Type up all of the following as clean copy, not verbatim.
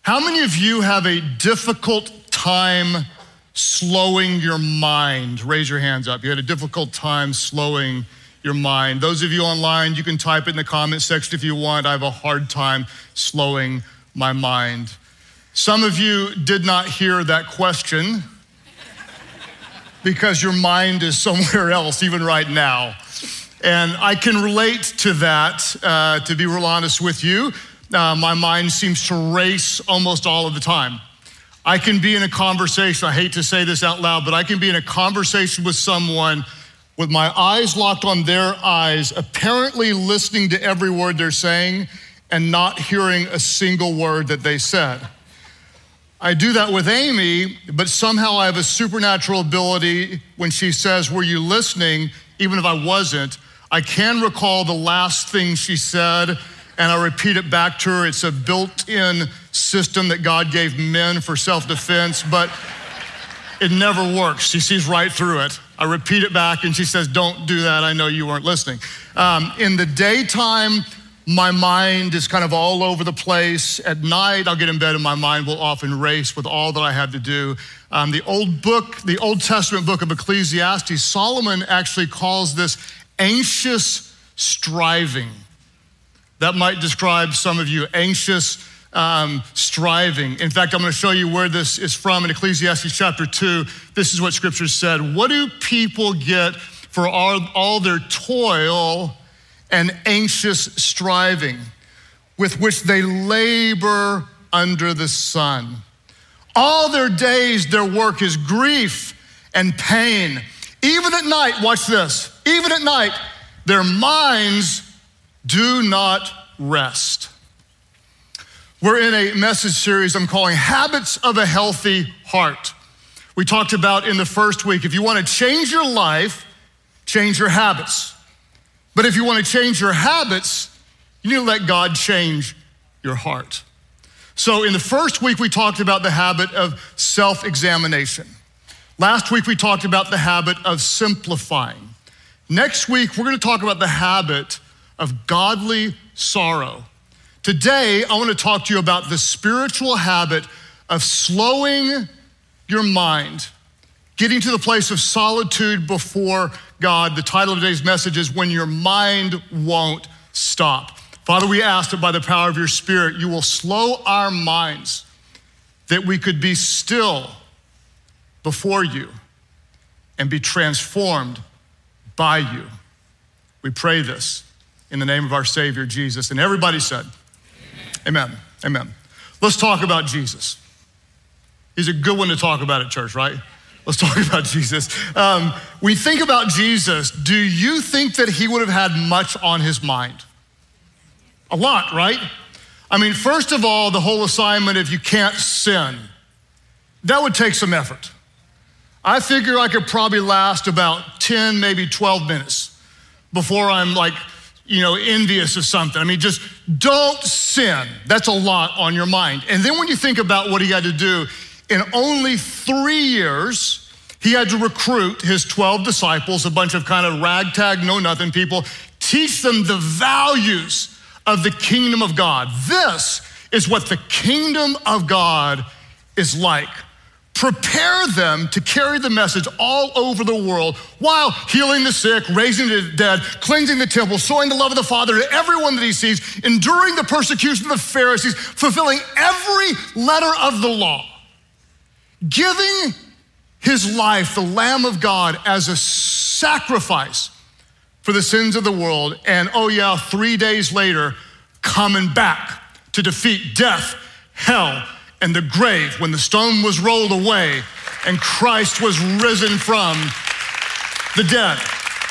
How many of you have a difficult time slowing your mind? Raise your hands up. You had a difficult time slowing your mind. Those of you online, you can type it in the comment section if you want. I have a hard time slowing my mind. Some of you did not hear that question because your mind is somewhere else, even right now. And I can relate to that, to be real honest with you. My mind seems to race almost all of the time. I can be in a conversation, I hate to say this out loud, but I can be in a conversation with someone with my eyes locked on their eyes, apparently listening to every word they're saying and not hearing a single word that they said. I do that with Amy, but somehow I have a supernatural ability when she says, "Were you listening?" Even if I wasn't, I can recall the last thing she said and I repeat it back to her. It's a built-in system that God gave men for self-defense, but it never works. She sees right through it. I repeat it back and she says, "Don't do that, I know you weren't listening." In the daytime, my mind is kind of all over the place. At night, I'll get in bed and my mind will often race with all that I have to do. The Old Testament book of Ecclesiastes, Solomon actually calls this anxious striving. That might describe some of you, anxious striving. In fact, I'm gonna show you where this is from in Ecclesiastes chapter 2. This is what scripture said. "What do people get for all their toil and anxious striving with which they labor under the sun? All their days, their work is grief and pain. Even at night," watch this, "even at night, their minds do not rest." We're in a message series I'm calling Habits of a Healthy Heart. We talked about in the first week, if you want to change your life, change your habits. But if you want to change your habits, you need to let God change your heart. So in the first week, we talked about the habit of self-examination. Last week, we talked about the habit of simplifying. Next week, we're going to talk about the habit of godly sorrow. Today, I want to talk to you about the spiritual habit of slowing your mind, getting to the place of solitude before God. The title of today's message is "When Your Mind Won't Stop." Father, we ask that by the power of your Spirit, you will slow our minds, that we could be still before you and be transformed by you. We pray this in the name of our Savior, Jesus. And everybody said, amen, amen. Let's talk about Jesus. He's a good one to talk about at church, right? Let's talk about Jesus. When we think about Jesus, do you think that he would have had much on his mind? A lot, right? I mean, first of all, the whole assignment, if you can't sin, that would take some effort. I figure I could probably last about 10, maybe 12 minutes before I'm envious of something. I mean, just don't sin. That's a lot on your mind. And then when you think about what he had to do, in only 3 years, he had to recruit his 12 disciples, a bunch of kind of ragtag, know-nothing people, teach them the values of the kingdom of God. This is what the kingdom of God is like. Prepare them to carry the message all over the world while healing the sick, raising the dead, cleansing the temple, showing the love of the Father to everyone that he sees, enduring the persecution of the Pharisees, fulfilling every letter of the law, giving his life, the Lamb of God, as a sacrifice for the sins of the world. And 3 days later, coming back to defeat death, hell, and the grave when the stone was rolled away and Christ was risen from the dead.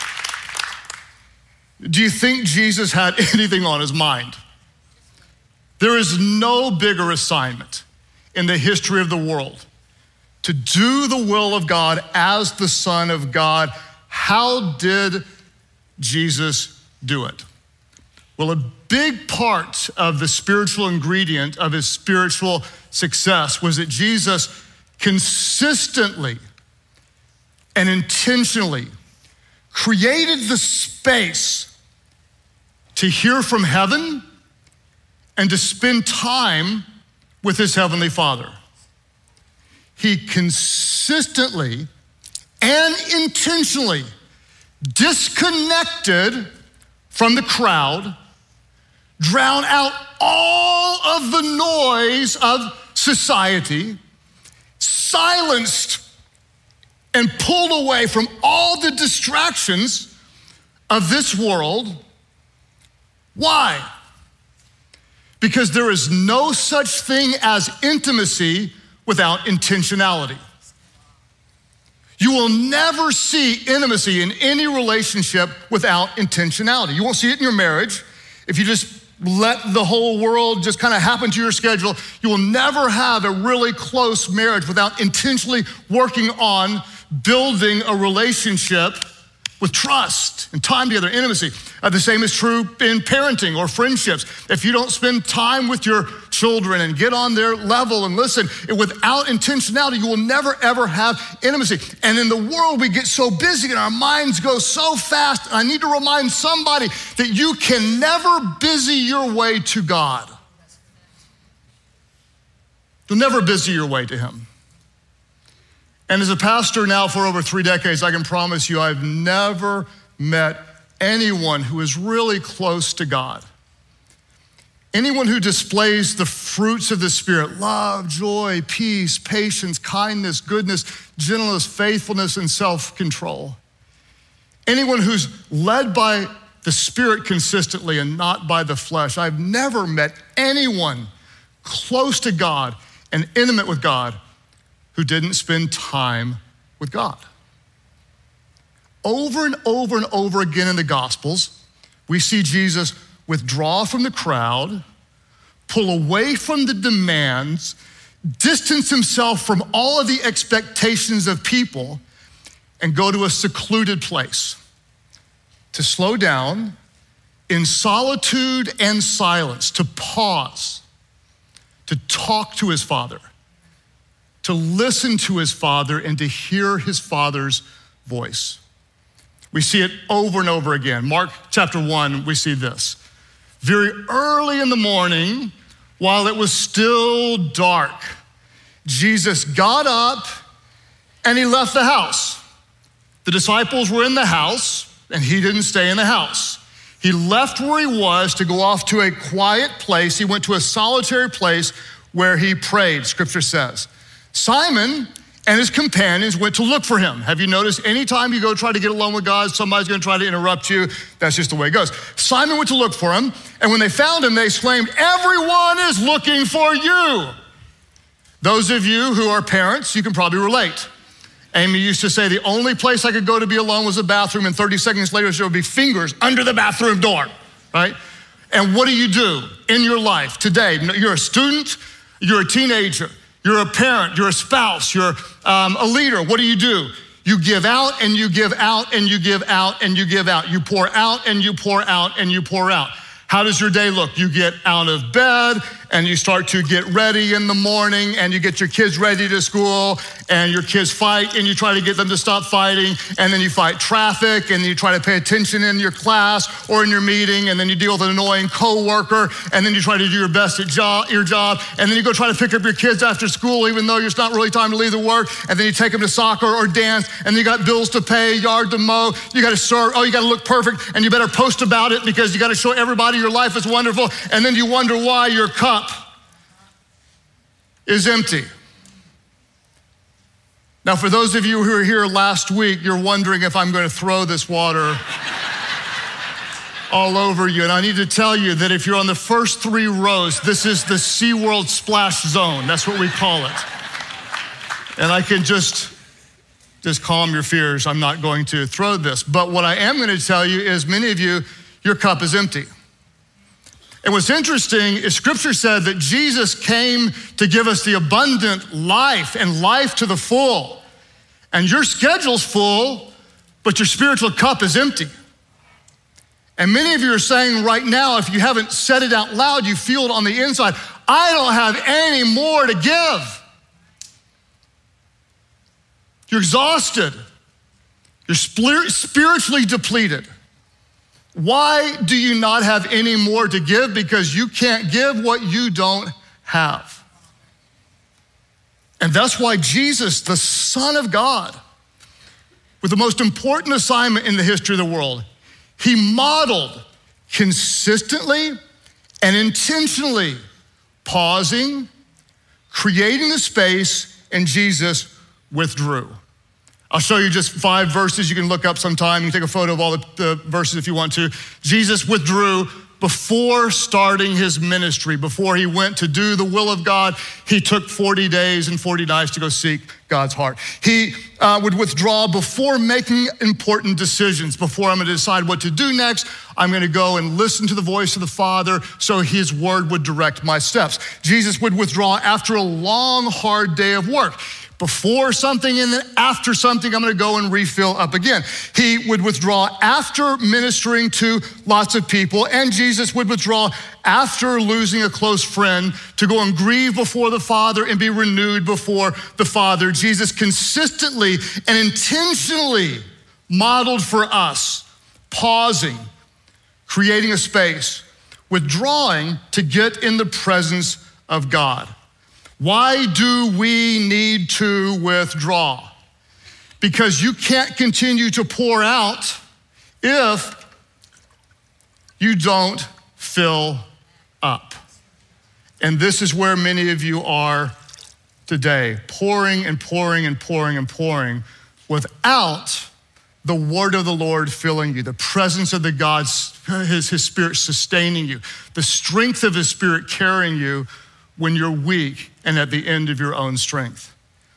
Do you think Jesus had anything on his mind? There is no bigger assignment in the history of the world to do the will of God as the Son of God. How did Jesus do it? Well, a big part of the spiritual ingredient of his spiritual success was that Jesus consistently and intentionally created the space to hear from heaven and to spend time with his heavenly Father. He consistently and intentionally disconnected from the crowd, drowned out all of the noise of society, silenced and pulled away from all the distractions of this world. Why? Because there is no such thing as intimacy without intentionality. You will never see intimacy in any relationship without intentionality. You won't see it in your marriage. If you just let the whole world just kind of happen to your schedule, you will never have a really close marriage without intentionally working on building a relationship with trust and time together, intimacy. The same is true in parenting or friendships. If you don't spend time with your children and get on their level and listen, without intentionality, you will never, ever have intimacy. And in the world, we get so busy and our minds go so fast. And I need to remind somebody that you can never busy your way to God. You'll never busy your way to him. And as a pastor now for over 3 decades, I can promise you I've never met anyone who is really close to God. Anyone who displays the fruits of the Spirit, love, joy, peace, patience, kindness, goodness, gentleness, faithfulness, and self-control. Anyone who's led by the Spirit consistently and not by the flesh. I've never met anyone close to God and intimate with God who didn't spend time with God. Over and over and over again in the Gospels, we see Jesus withdraw from the crowd, pull away from the demands, distance himself from all of the expectations of people, and go to a secluded place to slow down in solitude and silence, to pause, to talk to his Father, to listen to his Father and to hear his Father's voice. We see it over and over again. Mark chapter 1, we see this. Very early in the morning, while it was still dark, Jesus got up and he left the house. The disciples were in the house and he didn't stay in the house. He left where he was to go off to a quiet place. He went to a solitary place where he prayed, scripture says. Simon and his companions went to look for him. Have you noticed anytime you go try to get alone with God, somebody's gonna try to interrupt you? That's just the way it goes. Simon went to look for him, and when they found him, they exclaimed, "Everyone is looking for you." Those of you who are parents, you can probably relate. Amy used to say the only place I could go to be alone was the bathroom, and 30 seconds later there would be fingers under the bathroom door, right? And what do you do in your life today? You're a student, you're a teenager, you're a parent, you're a spouse, you're a leader. What do? You give out and you give out and you give out and you give out. You pour out and you pour out and you pour out. How does your day look? You get out of bed and you start to get ready in the morning and you get your kids ready to school and your kids fight and you try to get them to stop fighting and then you fight traffic and you try to pay attention in your class or in your meeting and then you deal with an annoying coworker and then you try to do your best at your job and then you go try to pick up your kids after school even though it's not really time to leave the work and then you take them to soccer or dance and then you got bills to pay, yard to mow, you got to serve, you got to look perfect and you better post about it because you got to show everybody your life is wonderful and then you wonder why your cup is empty. Now, for those of you who were here last week, you're wondering if I'm going to throw this water all over you. And I need to tell you that if you're on the first 3 rows, this is the SeaWorld splash zone. That's what we call it. And I can just calm your fears. I'm not going to throw this. But what I am going to tell you is many of you, your cup is empty. And what's interesting is scripture said that Jesus came to give us the abundant life and life to the full. And your schedule's full, but your spiritual cup is empty. And many of you are saying right now, if you haven't said it out loud, you feel it on the inside, I don't have any more to give. You're exhausted. You're spiritually depleted. Why do you not have any more to give? Because you can't give what you don't have. And that's why Jesus, the Son of God, with the most important assignment in the history of the world, he modeled consistently and intentionally pausing, creating the space, and Jesus withdrew. I'll show you just 5 verses you can look up sometime. You can take a photo of all the verses if you want to. Jesus withdrew before starting his ministry, before he went to do the will of God. He took 40 days and 40 nights to go seek God's heart. He would withdraw before making important decisions. Before I'm gonna decide what to do next, I'm gonna go and listen to the voice of the Father so his word would direct my steps. Jesus would withdraw after a long, hard day of work. Before something and then after something, I'm gonna go and refill up again. He would withdraw after ministering to lots of people, and Jesus would withdraw after losing a close friend to go and grieve before the Father and be renewed before the Father. Jesus consistently and intentionally modeled for us pausing, creating a space, withdrawing to get in the presence of God. Why do we need to withdraw? Because you can't continue to pour out if you don't fill up. And this is where many of you are today, pouring and pouring and pouring and pouring without the word of the Lord filling you, the presence of the God's, his Spirit sustaining you, the strength of his Spirit carrying you when you're weak and at the end of your own strength.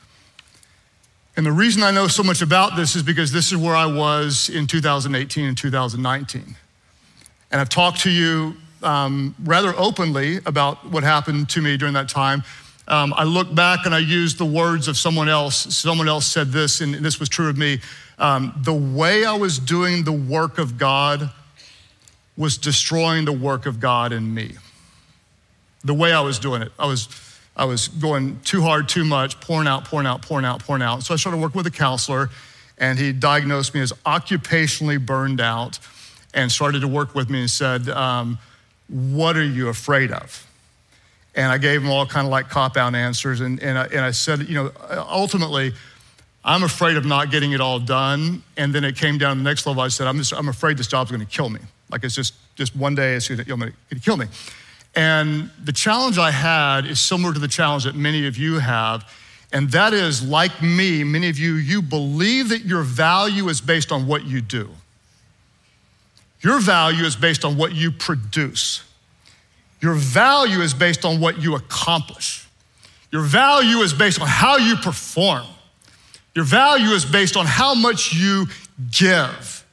And the reason I know so much about this is because this is where I was in 2018 and 2019. And I've talked to you rather openly about what happened to me during that time. I look back and I used the words of someone else. Someone else said this, and this was true of me. The way I was doing the work of God was destroying the work of God in me. The way I was doing it, I was going too hard, too much, pouring out. So I started working with a counselor, and he diagnosed me as occupationally burned out and started to work with me and said, what are you afraid of? And I gave him all kind of like cop-out answers. And I said, ultimately, I'm afraid of not getting it all done. And then it came down to the next level. I said, I'm afraid this job's gonna kill me. Like it's just one day it's gonna kill me. And the challenge I had is similar to the challenge that many of you have. And that is, like me, many of you believe that your value is based on what you do. Your value is based on what you produce. Your value is based on what you accomplish. Your value is based on how you perform. Your value is based on how much you give.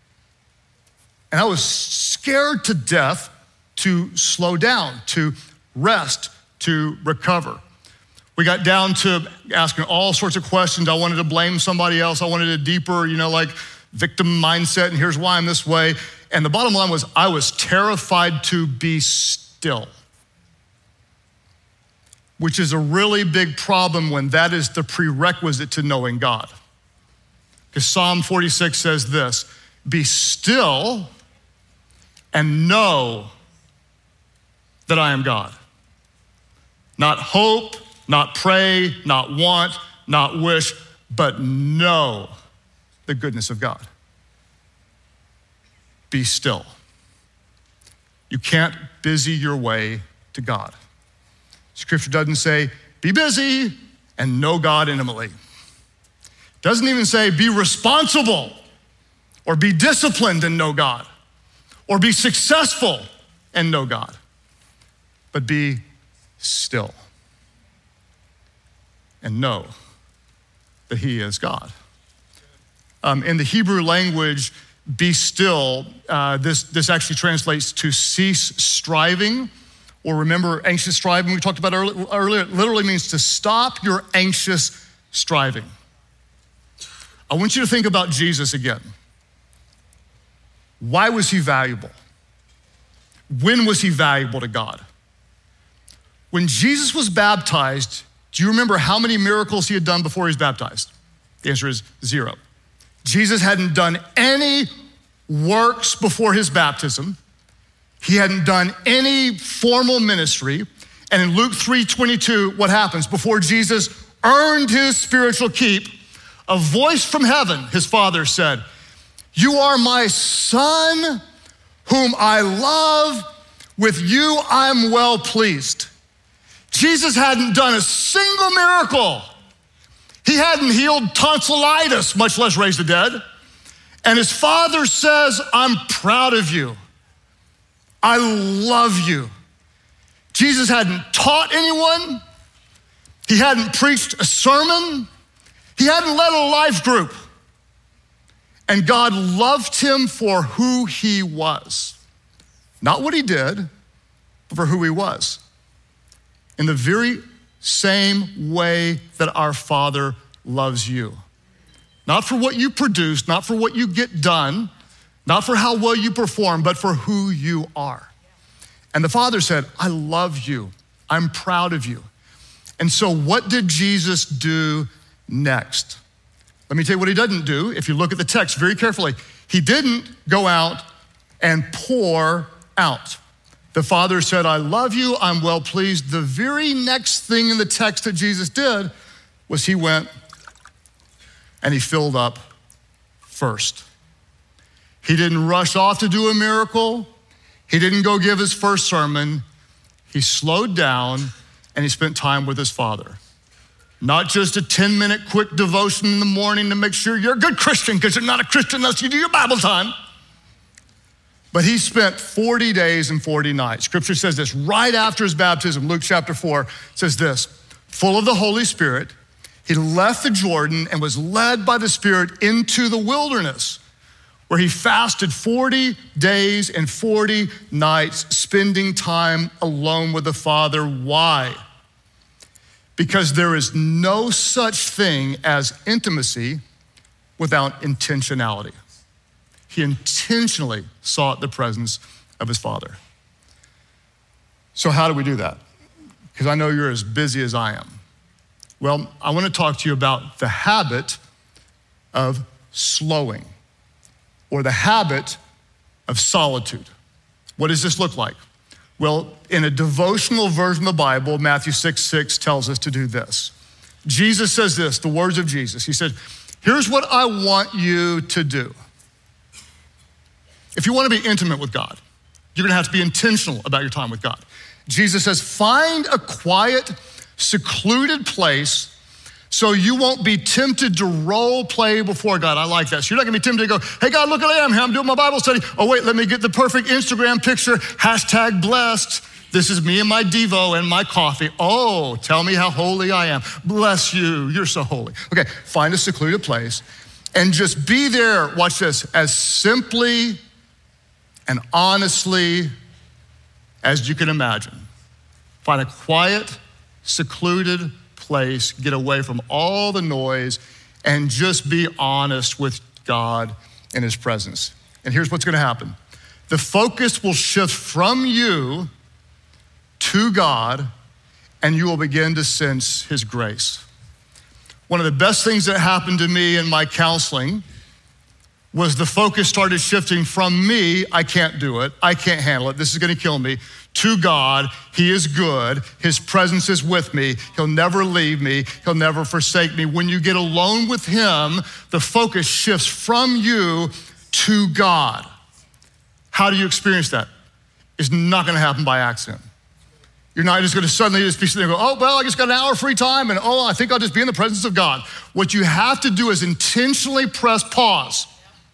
And I was scared to death to slow down, to rest, to recover. We got down to asking all sorts of questions. I wanted to blame somebody else. I wanted a deeper, victim mindset, and here's why I'm this way. And the bottom line was I was terrified to be still, which is a really big problem when that is the prerequisite to knowing God. Because Psalm 46 says this, be still and know that I am God. Not hope, not pray, not want, not wish, but know the goodness of God. Be still. You can't busy your way to God. Scripture doesn't say, be busy and know God intimately. It doesn't even say, be responsible or be disciplined and know God or be successful and know God. But be still and know that he is God. In the Hebrew language, be still, this actually translates to cease striving, or remember anxious striving we talked about earlier. It literally means to stop your anxious striving. I want you to think about Jesus again. Why was he valuable? When was he valuable to God? When Jesus was baptized, do you remember how many miracles he had done before he was baptized? The answer is 0. Jesus hadn't done any works before his baptism. He hadn't done any formal ministry. And in Luke 3:22, what happens? Before Jesus earned his spiritual keep, a voice from heaven, his father said, "You are my son whom I love. With you I'm well pleased." Jesus hadn't done a single miracle. He hadn't healed tonsillitis, much less raised the dead. And his father says, "I'm proud of you. I love you." Jesus hadn't taught anyone. He hadn't preached a sermon. He hadn't led a life group. And God loved him for who he was. Not what he did, but for who he was. In the very same way that our Father loves you. Not for what you produce, not for what you get done, not for how well you perform, but for who you are. And the Father said, "I love you. I'm proud of you." And so what did Jesus do next? Let me tell you what he didn't do. If you look at the text very carefully, he didn't go out and pour out. The Father said, "I love you, I'm well pleased." The very next thing in the text that Jesus did was he went and he filled up first. He didn't rush off to do a miracle. He didn't go give his first sermon. He slowed down and he spent time with his Father. Not just a 10-minute quick devotion in the morning to make sure you're a good Christian, because you're not a Christian unless you do your Bible time. But he spent 40 days and 40 nights. Scripture says this, right after his baptism, Luke chapter 4 says this, full of the Holy Spirit, he left the Jordan and was led by the Spirit into the wilderness, where he fasted 40 days and 40 nights, spending time alone with the Father. Why? Because there is no such thing as intimacy without intentionality. He intentionally sought the presence of his Father. So how do we do that? Because I know you're as busy as I am. Well, I want to talk to you about the habit of slowing, or the habit of solitude. What does this look like? Well, in a devotional version of the Bible, Matthew 6:6 tells us to do this. Jesus says this, the words of Jesus. He said, "Here's what I want you to do. If you want to be intimate with God, you're going to have to be intentional about your time with God." Jesus says, "Find a quiet, secluded place so you won't be tempted to role play before God." I like that. So you're not gonna be tempted to go, "Hey God, look at I am here, I'm doing my Bible study. Oh wait, let me get the perfect Instagram picture, #blessed. This is me and my Devo and my coffee. Oh, tell me how holy I am. Bless you, you're so holy." Okay, find a secluded place and just be there, watch this, as simply and honestly as you can imagine. Find a quiet, secluded place, get away from all the noise, and just be honest with God in his presence. And here's what's gonna happen. The focus will shift from you to God, and you will begin to sense his grace. One of the best things that happened to me in my counseling was the focus started shifting from me, I can't do it, I can't handle it, this is gonna kill me, to God, he is good, his presence is with me, he'll never leave me, he'll never forsake me. When you get alone with him, the focus shifts from you to God. How do you experience that? It's not gonna happen by accident. You're not just gonna suddenly just be sitting there and go, "Oh, well, I just got an hour free time and I think I'll just be in the presence of God." What you have to do is intentionally press pause.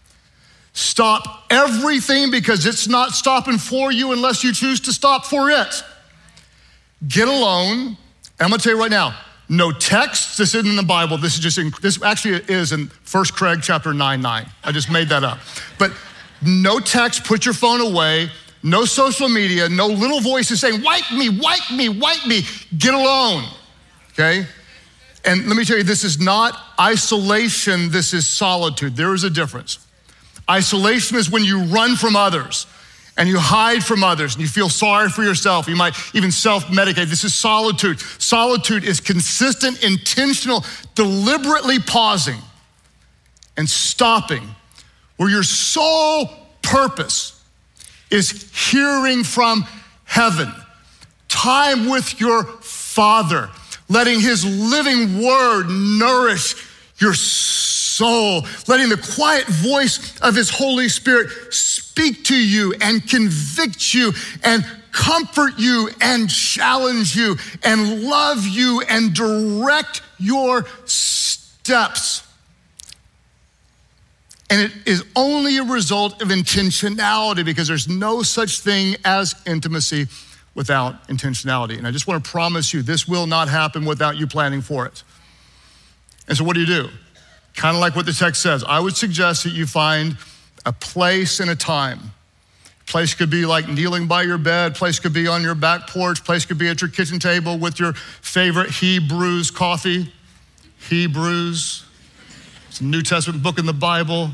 Stop everything, because it's not stopping for you unless you choose to stop for it. Get alone. And I'm gonna tell you right now, no text, this isn't in the Bible, this actually is in 1 Craig chapter 9:9. I just made that up. But no text, put your phone away, no social media, no little voices saying, "Wipe me, wipe me, wipe me." Get alone, okay? And let me tell you, this is not isolation, this is solitude. There is a difference. Isolation is when you run from others and you hide from others and you feel sorry for yourself. You might even self-medicate. This is solitude. Solitude is consistent, intentional, deliberately pausing and stopping, where your sole purpose is hearing from heaven, time with your Father, letting his living word nourish your soul, letting the quiet voice of his Holy Spirit speak to you and convict you and comfort you and challenge you and love you and direct your steps. And it is only a result of intentionality, because there's no such thing as intimacy without intentionality. And I just want to promise you, this will not happen without you planning for it. And so what do? Kind of like what the text says. I would suggest that you find a place and a time. Place could be like kneeling by your bed. Place could be on your back porch. Place could be at your kitchen table with your favorite Hebrews coffee. Hebrews. It's a New Testament book in the Bible.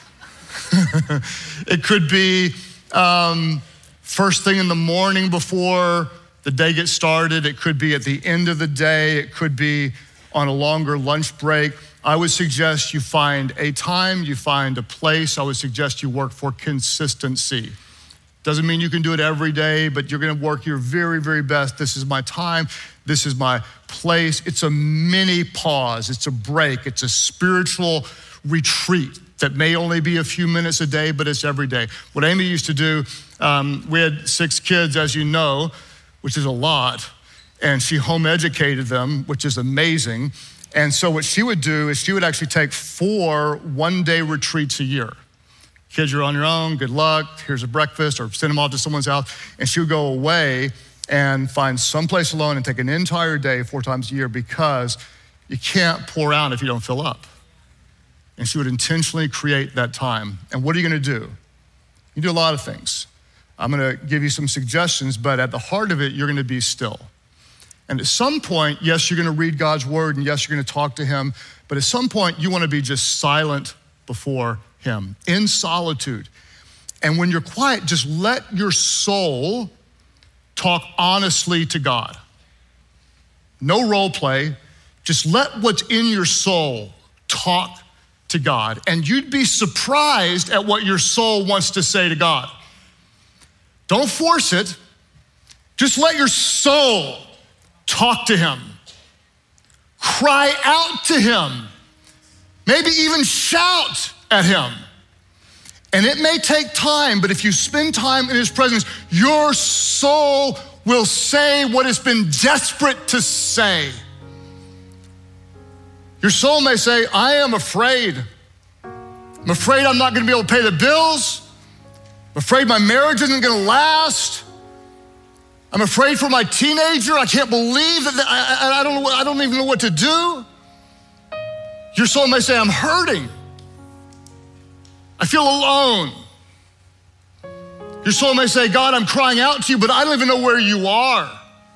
It could be first thing in the morning before the day gets started. It could be at the end of the day. It could be on a longer lunch break. I would suggest you find a time, you find a place. I would suggest you work for consistency. Doesn't mean you can do it every day, but you're gonna work your very, very best. This is my time, this is my place. It's a mini pause, it's a break, it's a spiritual retreat that may only be a few minutes a day, but it's every day. What Amy used to do, we had 6 kids, as you know, which is a lot, and she home educated them, which is amazing. And so what she would do is she would actually take 4 one-day retreats a year. Kids, you're on your own, good luck, here's a breakfast, or send them off to someone's house. And she would go away and find someplace alone and take an entire day 4 times a year, because you can't pour out if you don't fill up. And she would intentionally create that time. And what are you gonna do? You do a lot of things. I'm gonna give you some suggestions, but at the heart of it, you're gonna be still. And at some point, yes, you're gonna read God's word, and yes, you're gonna talk to him, but at some point, you wanna be just silent before him, in solitude. And when you're quiet, just let your soul talk honestly to God. No role play, just let what's in your soul talk to God. And you'd be surprised at what your soul wants to say to God. Don't force it, just let your soul talk to him. Cry out to him. Maybe even shout at him. And it may take time, but if you spend time in his presence, your soul will say what it's been desperate to say. Your soul may say, I am afraid. I'm afraid I'm not gonna be able to pay the bills. I'm afraid my marriage isn't gonna last. I'm afraid for my teenager. I can't believe that I don't even know what to do. Your soul may say, I'm hurting. I feel alone. Your soul may say, God, I'm crying out to you, but I don't even know where you are.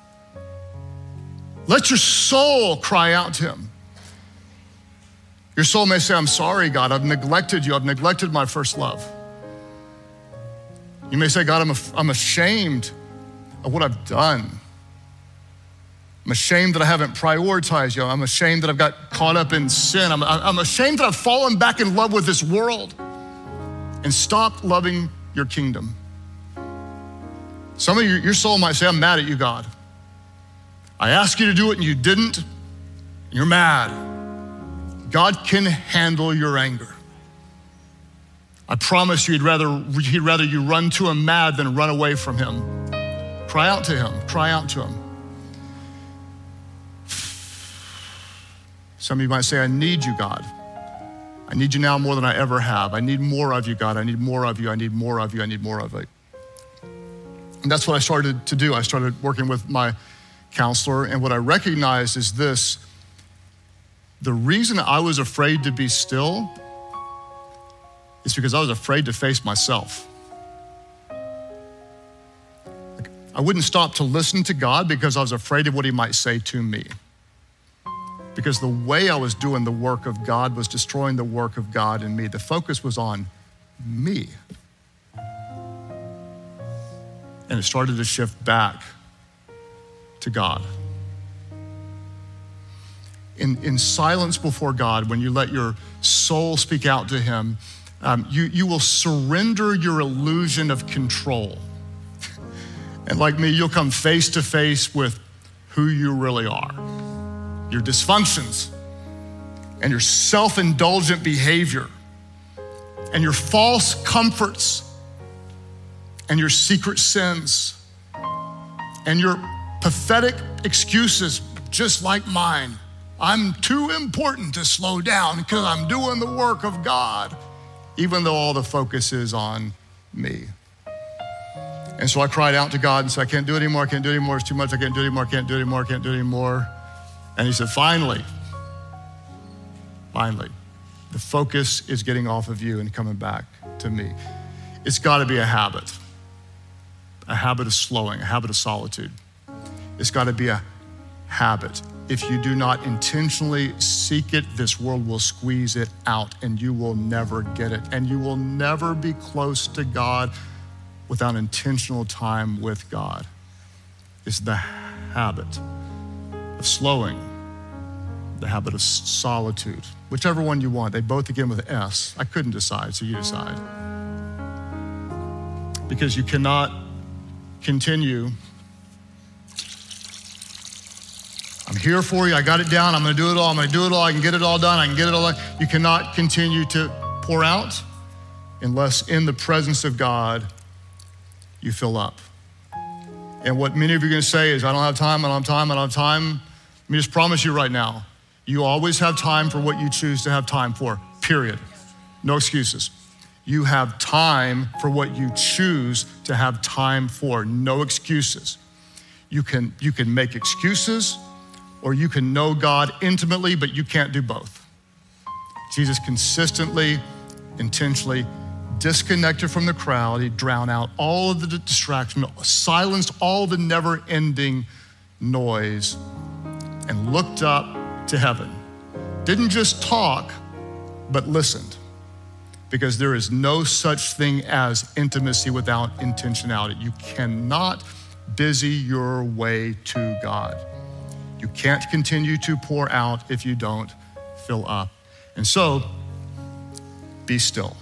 Let your soul cry out to him. Your soul may say, I'm sorry, God, I've neglected you. I've neglected my first love. You may say, God, I'm ashamed of what I've done. I'm ashamed that I haven't prioritized you. I'm ashamed that I've got caught up in sin. I'm ashamed that I've fallen back in love with this world and stopped loving your kingdom. Some of you, your soul might say, I'm mad at you, God. I asked you to do it and you didn't. You're mad. God can handle your anger. I promise you, he'd rather you run to him mad than run away from him. Cry out to him, cry out to him. Some of you might say, I need you, God. I need you now more than I ever have. I need more of you, God. I need more of you. I need more of you. I need more of it. And that's what I started to do. I started working with my counselor, and what I recognized is this: the reason I was afraid to be still is because I was afraid to face myself. I wouldn't stop to listen to God because I was afraid of what he might say to me. Because the way I was doing the work of God was destroying the work of God in me. The focus was on me. And it started to shift back to God. In silence before God, when you let your soul speak out to him, you will surrender your illusion of control. And like me, you'll come face to face with who you really are. your dysfunctions, and your self-indulgent behavior, and your false comforts, and your secret sins, and your pathetic excuses, just like mine. I'm too important to slow down because I'm doing the work of God, even though all the focus is on me. And so I cried out to God and said, I can't do it anymore, I can't do it anymore, it's too much, I can't do it anymore, I can't do it anymore, I can't do it anymore. And he said, finally, the focus is getting off of you and coming back to me. It's gotta be a habit of slowing, a habit of solitude. It's gotta be a habit. If you do not intentionally seek it, this world will squeeze it out and you will never get it. And you will never be close to God without intentional time with God. It's the habit of slowing, the habit of solitude, whichever one you want. They both begin with S. I couldn't decide, so you decide. Because you cannot continue. I'm here for you, I got it down, I'm gonna do it all, I can get it all done, I can get it all done. You cannot continue to pour out unless in the presence of God, you fill up. And what many of you are gonna say is, I don't have time. Let me just promise you right now, you always have time for what you choose to have time for, period. No excuses. You have time for what you choose to have time for, no excuses. You can make excuses, or you can know God intimately, but you can't do both. Jesus consistently, intentionally disconnected from the crowd. He drowned out all of the distraction, silenced all the never-ending noise, and looked up to heaven. Didn't just talk, but listened. Because there is no such thing as intimacy without intentionality. You cannot busy your way to God. You can't continue to pour out if you don't fill up. And so, be still.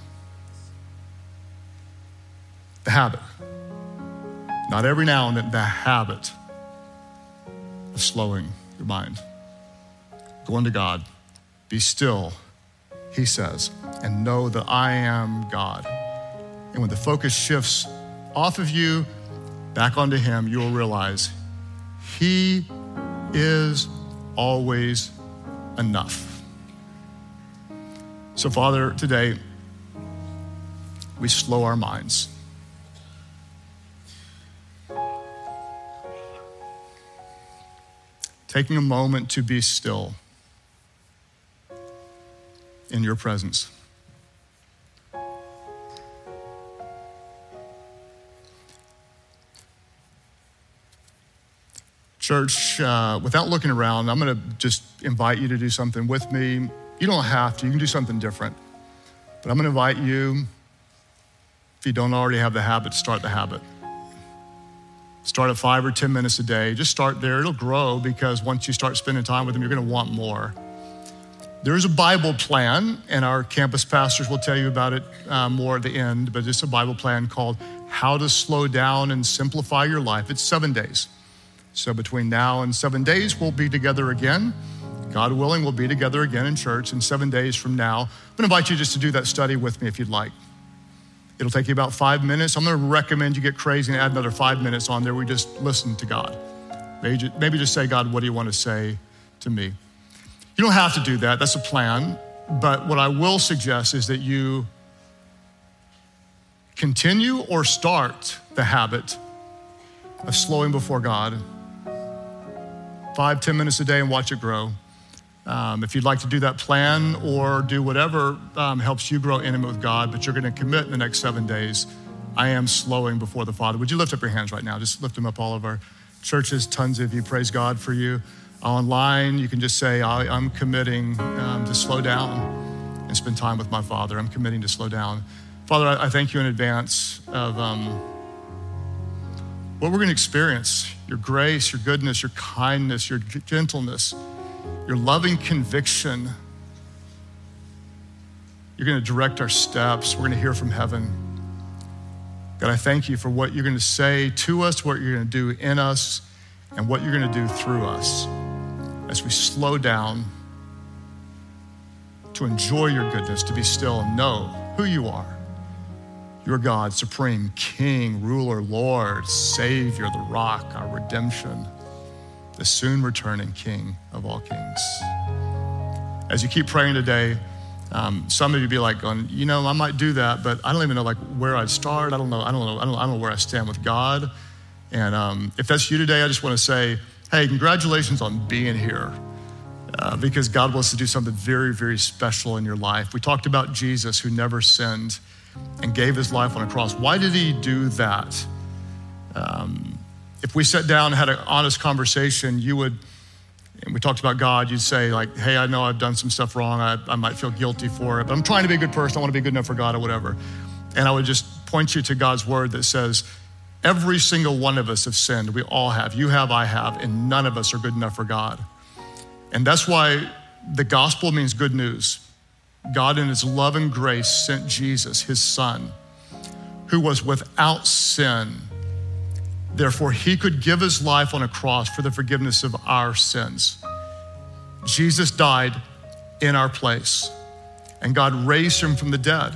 The habit, not every now and then, the habit of slowing your mind. Going to God, be still, he says, and know that I am God. And when the focus shifts off of you, back onto him, you will realize he is always enough. So Father, today, we slow our minds. Taking a moment to be still in your presence. Church, without looking around, I'm gonna just invite you to do something with me. You don't have to, you can do something different. But I'm gonna invite you, if you don't already have the habit, start the habit. Start at 5 or 10 minutes a day. Just start there, it'll grow because once you start spending time with them, you're gonna want more. There is a Bible plan, and our campus pastors will tell you about it more at the end, but it's a Bible plan called How to Slow Down and Simplify Your Life. It's 7 days. So between now and 7 days, we'll be together again. God willing, we'll be together again in church. And 7 days from now, I'm gonna invite you just to do that study with me if you'd like. It'll take you about 5 minutes. I'm gonna recommend you get crazy and add another 5 minutes on there. We just listen to God. Maybe just say, God, what do you want to say to me? You don't have to do that, that's a plan. But what I will suggest is that you continue or start the habit of slowing before God. 5, 10 minutes a day and watch it grow. If you'd like to do that plan or do whatever helps you grow intimate with God, but you're gonna commit in the next 7 days, I am slowing before the Father. Would you lift up your hands right now? Just lift them up, all of our churches, tons of you, praise God for you. Online, you can just say, I'm committing to slow down and spend time with my Father. I'm committing to slow down. Father, I thank you in advance of what we're gonna experience, your grace, your goodness, your kindness, your gentleness, your loving conviction. You're gonna direct our steps. We're gonna hear from heaven. God, I thank you for what you're gonna say to us, what you're gonna do in us, and what you're gonna do through us. as we slow down to enjoy your goodness, to be still and know who you are. You're God, supreme King, ruler, Lord, Savior, the rock, our redemption, the soon returning King of all kings. As you keep praying today, some of you be like going, I might do that, but I don't even know like where I'd start. I don't know where I stand with God. And if that's you today, I just want to say, hey, congratulations on being here. Because God wants to do something very, very special in your life. We talked about Jesus who never sinned and gave his life on a cross. Why did he do that? If we sat down and had an honest conversation, and we talked about God, you'd say like, hey, I know I've done some stuff wrong. I might feel guilty for it, but I'm trying to be a good person. I want to be good enough for God or whatever. And I would just point you to God's word that says, every single one of us have sinned. We all have. You have, I have, and none of us are good enough for God. And that's why the gospel means good news. God in his love and grace sent Jesus, his son, who was without sin. Therefore, he could give his life on a cross for the forgiveness of our sins. Jesus died in our place, and God raised him from the dead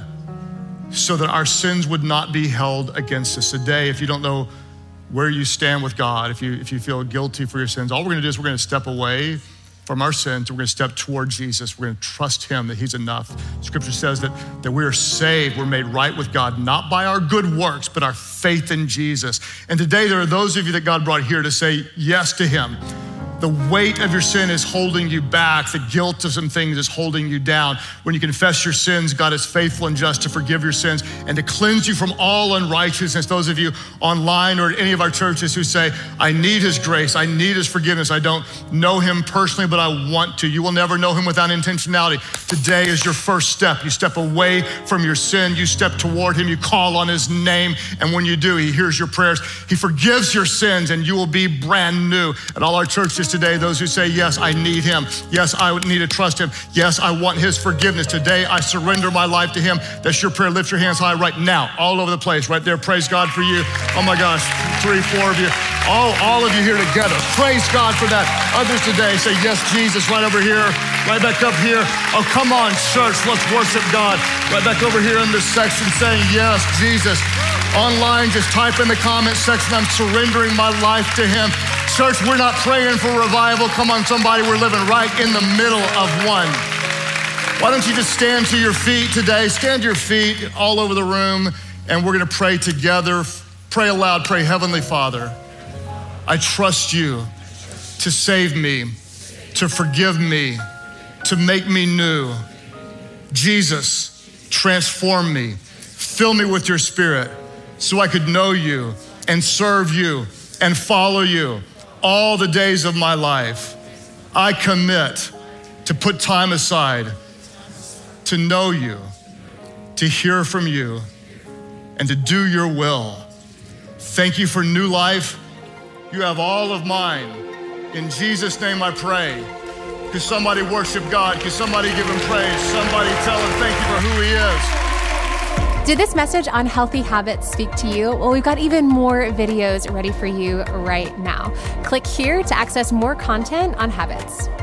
so that our sins would not be held against us. Today, if you don't know where you stand with God, if you feel guilty for your sins, all we're gonna do is we're gonna step away from our sins. We're gonna step toward Jesus. We're gonna trust him that he's enough. Scripture says that we are saved, we're made right with God, not by our good works, but our faith in Jesus. And today there are those of you that God brought here to say yes to him. The weight of your sin is holding you back. The guilt of some things is holding you down. When you confess your sins, God is faithful and just to forgive your sins and to cleanse you from all unrighteousness. Those of you online or at any of our churches who say, I need his grace, I need his forgiveness. I don't know him personally, but I want to. You will never know him without intentionality. Today is your first step. You step away from your sin, you step toward him, you call on his name, and when you do, he hears your prayers. He forgives your sins and you will be brand new. At all our churches today, those who say, yes, I need him. Yes, I would need to trust him. Yes, I want his forgiveness. Today, I surrender my life to him. That's your prayer. Lift your hands high right now, all over the place, right there. Praise God for you. Oh my gosh, 3, 4 of you. All of you here together. Praise God for that. Others today say, yes, Jesus, right over here, right back up here. Oh, come on, church, let's worship God. Right back over here in this section saying, yes, Jesus. Online, just type in the comment section, I'm surrendering my life to him. Church, we're not praying for revival. Come on, somebody, we're living right in the middle of one. Why don't you just stand to your feet today? Stand to your feet all over the room, and we're gonna pray together. Pray aloud, pray, Heavenly Father, I trust you to save me, to forgive me, to make me new. Jesus, transform me, fill me with your spirit so I could know you and serve you and follow you all the days of my life. I commit to put time aside to know you, to hear from you, and to do your will. Thank you for new life. You have all of mine. In Jesus' name I pray. Could somebody worship God? Could somebody give him praise? Somebody tell him thank you for who he is. Did this message on healthy habits speak to you? Well, we've got even more videos ready for you right now. Click here to access more content on habits.